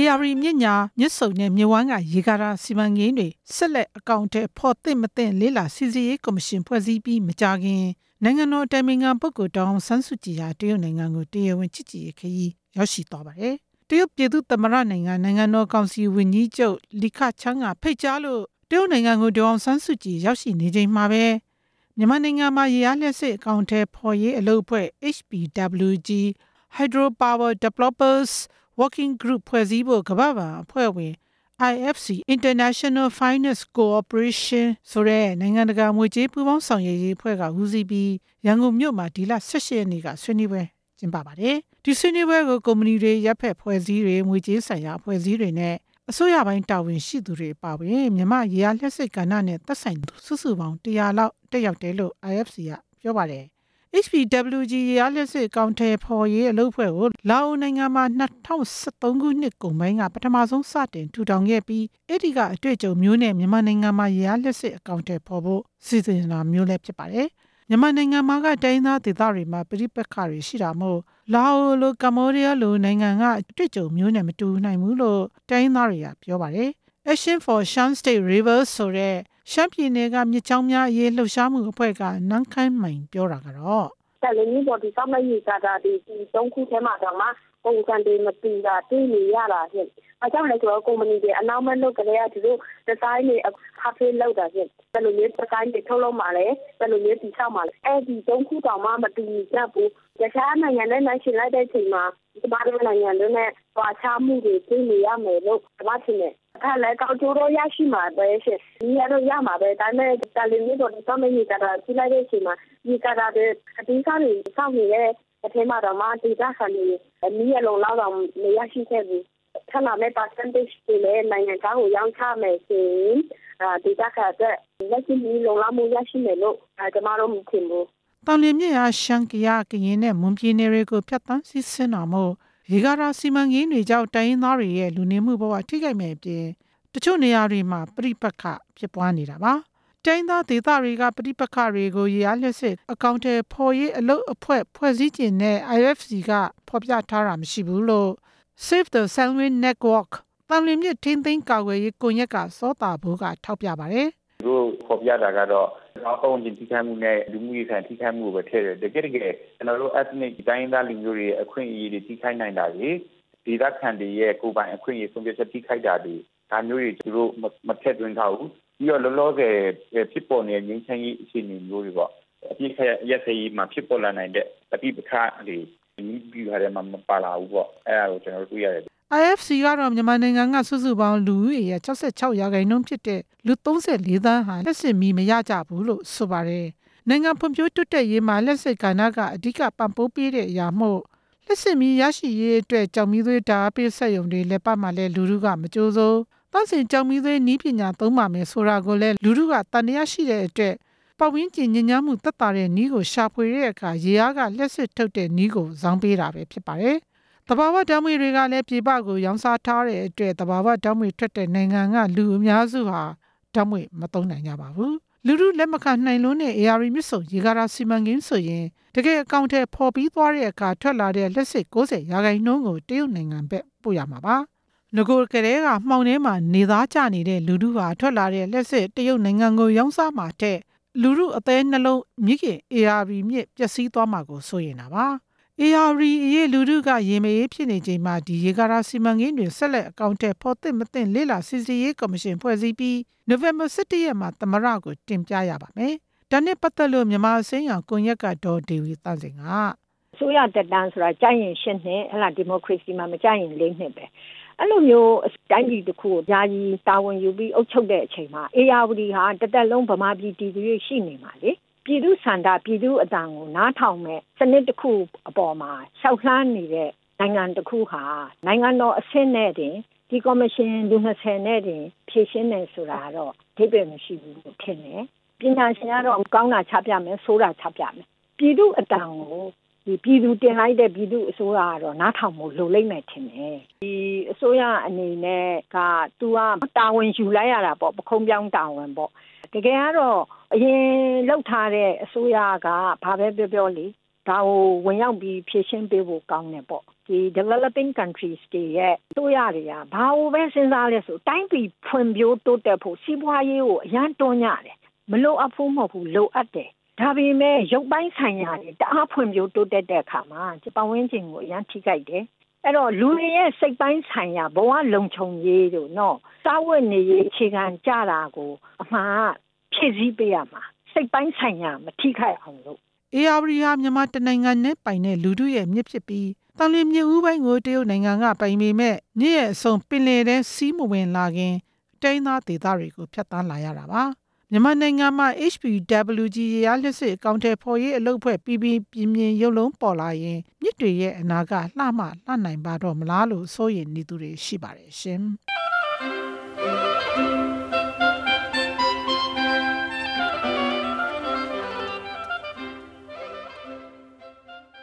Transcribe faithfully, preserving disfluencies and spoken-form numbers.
R မြစ်ညာမြစ်ဆုံနဲ့မြဝန်းကရေကာတာစီမံကိန်းတွေဆက်လက်အကောင့်ထဲဖော်သင့်မသင့်လေးလာစီစစ်ရေးကော်မရှင်ဖွဲ့စည်းပြီးမကြာခင်နိုင်ငံတော်အတိုင်ပင်ခံပုဂ္ဂိုလ်ဒေါ်အောင်ဆန်းစုကြည်ဟာတရုတ်နိုင်ငံကိုတရားဝင်ချစ်ကြည်ရေးခရီးရောက်ရှိသွားပါတယ်။တရုတ်ပြည်သူ့သမ္မတနိုင်ငံနိုင်ငံတော်ကောင်စီဝန်ကြီးချုပ်လီခချန်းကဖိတ်ကြားလို့တရုတ်နိုင်ငံကိုဒေါ်အောင်ဆန်းစုကြည်ရောက်ရှိနေချိန်မှာပဲမြန်မာနိုင်ငံမှာရေအားလျှပ်စစ်အကောင့်ထဲဖော်ရေးအလုပ်အဖွဲ့ H P W G Hydropower Developers Working Group ဖွဲ့စည်းဖို့ကမ္ဘာ့ဘဏ်အဖွဲ့ဝင် I F C International Finance Cooperation ဆိုတဲ့နိုင်ငံတကာငွေကြေးပူးပေါင်းဆောင်ရွက်ရေးအဖွဲ့ကဦးစီးပြီးရန်ကုန်မြို့မှာဒီလ၁၈ရက်နေ့ကဆွေးနွေးပွဲကျင်းပပါတယ်။ဒီဆွေးနွေးပွဲကိုကုမ္ပဏီတွေရပ်ဖက်ဖွဲ့စည်းတွေငွေကြေးဆိုင်ရာအဖွဲ့အစည်းတွေနဲ့အစိုးရပိုင်းတာဝန်ရှိသူတွေပါဝင်မြန်မာရေအားလျှပ်စစ်ကဏ္ဍနဲ့သက်ဆိုင်သူစုစုပေါင်း၁၀၀လောက်တက်ရောက်တယ်လို့ I F C ကပြောပါတယ်။ H P W G ရေအားလျှပ်စစ်အကောင့်ထဲဖော်ရေးအလုပ်အဖွဲ့ကိုလာအိုနိုင်ငံမှာ၂၀၁၃ခုနှစ်ကုန်ပိုင်းကပထမဆုံးစတင်ထူထောင်ခဲ့ပြီးအဲ့ဒီကအတွေ့အကြုံမျိုးနဲ့မြန်မာနိုင်ငံမှာရေအားလျှပ်စစ်အကောင့်ထဲဖော်ဖို့စီစဉ်တာမျိုးလည်းဖြစ်ပါတယ်။မြန်မာနိုင်ငံမှာကတိုင်းသားဒေသတွေမှာပြိပက္ခတွေရှိတာမို့လာအိုလိုကမ္ဘောဒီးယားလိုနိုင်ငံကအတွေ့အကြုံမျိုးနဲ့မတူနိုင်ဘူးလို့တိုင်းသားတွေကပြောပါတယ်။ Action for Shan State Rivers ဆိုတဲ့ရှမ်းပြည်နယ်ကမြစ်ချောင်းများအရေးလှုပ်ရှားမှုအဖွဲ့ကနန်းခမ်းမိုင်ပြောတာကတော့တယ်လီမျိုးပေါ်ဒီစောင့်မရေးကြတာဒီသုံးခုထဲမှာတော့မှပုံစံတွေမတူတာတွေ့နေရတာဖြစ်။အဲကြောင့်လည်းဆိုတော့ကုမ္ပဏီတွေအနောက်မဲ့လုပ်ကြတဲ့ဒီလိုဒီဇိုင်းတွေဖတ်ဖေးလောက်တာဖြစ်။တယ်လီမျိုးဒီဇိုင်းတွေထုတ်လုပ်မှလည်းတယ်လီမျိုးတိဆောက်မှလည်းအဲဒီသုံးခုတောင်မှမတူကြဘူး။တခြားနိုင်ငံနဲ့နိုင်ရှင်လိုက်တဲ့အချိန်မှာဒီမှာတို့နိုင်ငံတွေနဲ့ပွာချမှုတွေတွေ့နေရမယ်လို့ကျွန်မထင်တယ်။အဲ့လည်းကောက်ကျိုးတော့ရရှိမှာပဲရှင်။ဒီရတော့ရမှာပဲဒါပေမဲ့တယ်လီမျိုးပေါ်ဒီစောင့်မရေးကြတာကြီးလိုက်တဲ့အချိန်မှာဒီကတာတဲ့အတင်းစားတွေစောင့်နေတဲ့အထက်မှာတော့မှဒေတာခံနေအနည်းအလုံးလောက်တော့မရရှိခဲ့ဘူးထပ်လာမဲ့ percentage တွေလည်းနိုင်ငံသားကိုရောင်းချမယ်ဆိုရင်ဒေတာခံတဲ့လက်ရှိလုံလောက်မှုရရှိမယ်လို့ကျွန်တော်တို့မြင်ဘူးတောင်လျင်မြစ်ဟာရှမ်းကယားကရင်နဲ့မွန်ပြည်နယ်တွေကိုဖြတ်သန်းစီးဆင်းတာမို့ရေကာတာစီမံကိန်းတွေကြောင့်တိုင်းရင်းသားတွေရဲ့လူနေမှုဘဝထိခိုက်မဲ့အပြင်တချို့နေရာတွေမှာပြိပက္ခဖြစ်ပွားနေတာပါတိုင်းသားဒေသတွေကပဋိပက္ခတွေကိုရေအားလျှပ်စစ်အကောင့်ထဲဖော်ရေးအလုပ်အဖွဲ့ဖွဲ့စည်းခြင်းနဲ့ I F C ကဖော်ပြထားတာမရှိဘူးလို့ Save the Salween Network တန်လျင်မြစ်ထိန်းသိမ်းကာကွယ်ရေးကွန်ရက်ကစောတာဘိုးကထောက်ပြပါတယ်။သူတို့ဖော်ပြတာကတော့အောက်ပုံချင်းထိခိုက်မှုနဲ့လူမှုရေးခံထိခိုက်မှုပဲထည့်တယ်တကယ်တကယ်ကျွန်တော်တို့ ethnic တိုင်းသားလူမျိုးတွေအခွင့်အရေးတွေထိခိုက်နိုင်တာတွေဒေသခံတွေရဲ့ကိုယ်ပိုင်အခွင့်အရေးဆုံးဖြတ်ချက်ထိခိုက်တာတွေဒါမျိုးတွေသူတို့မထည့်သွင်းထားဘူးပြီးတော့လောလောဆယ်ဖြစ်ပေါ်နေတဲ့ငြိမ်းချမ်းရေးအခြေအနေမျိုးတွေပေါ့အပြည့်ရက်စက်ရေးမှာဖြစ်ပေါ်လာနိုင်တဲ့အပြည့်ပခါတွေဒီပြီးရတဲ့မှာမပါလာဘူးပေါ့အဲ့ဒါကိုကျွန်တော်တို့တွေ့ရတယ် I F C ကတော့မြန်မာနိုင်ငံကစုစုပေါင်းလူဦးရေရဲ့၆၆ရာခိုင်နှုန်းဖြစ်တဲ့လူ၃၄သန်းဟာလက်စစ်မီမရကြဘူးလို့ဆိုပါတယ်။နိုင်ငံဖွံ့ဖြိုးတိုးတက်ရေးမှာလက်စစ်ကဏ္ဍကအဓိကပံ့ပိုးပေးတဲ့အရာမို့လက်စစ်မီရရှိရေးအတွက်ကြောင်မီးသွေးဓာတ်ပေးဆက်ယုံတွေလက်ပတ်မှလည်းလူထုကမကြိုးစိုး။တန့်စင်ကြောင်မီးသွေးနည်းပညာသုံးပါမယ်ဆိုတာကိုလည်းလူထုကတန်တရားရှိတဲ့အတွက်ပတ်ဝန်းကျင်ညဉ့်ညမ်းမှုသက်သာတဲ့နည်းကိုရှာဖွေတဲ့အခါရေအားကလက်စစ်ထုတ်တဲ့နည်းကိုဇောင်းပေးတာပဲဖြစ်ပါတယ်။တဘာဝဓာတ်ငွေတွေကလည်းပြည်ပကိုရောင်းစားထားတဲ့အတွက်တဘာဝဓာတ်ငွေထွက်တဲ့နိုင်ငံကလူအများစုဟာဓာတ်ငွေမသုံးနိုင်ကြပါဘူး။လူထုလက်မခံနိုင်လို့နဲ့ A R မြစ်ဆုံရေကာတာစီမံကိန်းဆိုရင်တကယ်အကောင့်ထဲပေါ်ပြီးသွားတဲ့အခါထွက်လာတဲ့လက်စစ်၉၀ရာခိုင်နှုန်းကိုတရုတ်နိုင်ငံဘက်ပို့ရမှာပါ။ငကိုကလေးကမှောင်ထဲမှာနေသားကျနေတဲ့လူထုဟာထွက်လာတဲ့လက်စစ်တရုတ်နိုင်ငံကိုရောင်းစားမှာတဲ့လူထုအသေးနှလုံးမြစ်ခင် A R မြစ်ပျက်စီးသွားမှာကိုစိုးရိမ်တာပါ။ A R အရေးလူထုကရေမအေးဖြစ်နေချိန်မှာဒီရေကာတာစီမံကိန်းတွေဆက်လက်အကောင့်ထဲပေါ်သင့်မသင့်လေ့လာစစ်ဆေးရေးကော်မရှင်ဖွဲ့စည်းပြီးနိုဝင်ဘာ၁၁ရက်မှာသမ္မတကိုတင်ပြရပါမယ်။ဒါနဲ့ပတ်သက်လို့မြန်မာအစင်းရောင်ကွန်ရက်ကဒေါ်ဒေဝီသန့်စင်ကအစိုးရတက်တန်းဆိုတာကြိုက်ရင်ရှင်းနှစ်ဟဲ့လားဒီမိုကရေစီမှာမကြိုက်ရင်လေးနှစ်ပဲအဲ့လိုမျိုးတိုင်းပြည်တစ်ခုကိုယာယီတာဝန်ယူပြီးအုပ်ချုပ်တဲ့အချိန်မှာအေယာဝတီဟာတသက်လုံးဗမာပြည်တည်သူရှိနေမှာလေပြည်သူစန္ဒပြည်သူအတန်ကိုနားထောင်မဲ့စနစ်တစ်ခုအပေါ်မှာရှောက်လှမ်းနေတဲ့နိုင်ငံတစ်ခုဟာနိုင်ငံတော်အဆင့်နဲ့တင်ဒီကော်မရှင်လူ၂၀နဲ့တင်ဖြည့်ရှင်းနေဆိုတာတော့အဓိပ္ပာယ်မရှိဘူးလို့ထင်တယ်ပညာရှင်ကတော့ကောင်းတာချပြမယ်ဆိုးတာချပြမယ်ပြည်သူအတန်ကိုဒီပြည်သူတင်လိုက်တဲ့ပြည်သူအစိုးရကတော့နားထောင်မှုလိုလိမ့်မယ်ထင်တယ်ဒီအစိုးရအနေနဲ့ကသူကတာဝန်ယူလိုက်ရတာပေါ့ပခုံးပြောင်းတာဝန်ပေါ့တကယ်ကတော့အရင်လောက်ထားတဲ့အစိုးရကဘာပဲပြောပြောလေဒါကိုဝင်ရောက်ပြီးဖြည့်ရှင်းပေးဖို့ကောင်းတယ်ပေါ့ဒီဒီ developing countries တွေရဲ့တို့ရတယ်ဘာလို့ပဲစဉ်းစားလဲဆိုတိုင်းပြည်ဖွံ့ဖြိုးတိုးတက်ဖို့စီးပွားရေးကိုအရန်တွန်းကြတယ်မလိုအပ်ဖို့မဟုတ်ဘူးလိုအပ်တယ်ဒါပေမဲ့ရုပ်ပိုင်းဆိုင်ရာတွေတအားဖွံ့ဖြိုးတိုးတက်တဲ့အခါမှာပတ်ဝန်းကျင်ကိုအရန်ထိခိုက်တယ်အဲ့တော့လူတွေရဲ့စိတ်ပိုင်းဆိုင်ရာဘဝလုံခြုံရေးတို့နော်စာဝတ်နေရေးအခြေခံကြတာကိုအမှားဖြည့်ဆည်းပေးရမှာစိတ်ပိုင်းဆိုင်ရာမထိခိုက်အောင်လို့အေယာဝတီဟာမြန်မာတနိုင်ငံနဲ့ပိုင်တဲ့လူထုရဲ့မြစ်ဖြစ်ပြီးတန်လျင်မြစ်ဦးပိုင်းကိုတရုတ်နိုင်ငံကပိုင်ပေမဲ့မြစ်ရဲ့အဆုံးပင်လယ်ထဲစီးမဝင်လာခင်တိုင်းသားဒေသတွေကိုဖျက်ဆီးလာရတာပါမြန်မာနိုင်ငံမှာ H P W G ရေအားလျှပ်စစ်အကောင့်ထဲပေါ်ရေးအလုပ်ဖွဲ့ပြီးပြီးပြင်းပြင်းရုပ်လုံးပေါ်လာရင်မြစ်တွေရဲ့အနာကလှမလှနိုင်ပါတော့မလားလို့စိုးရိမ်နေသူတွေရှိပါတယ်ရှင်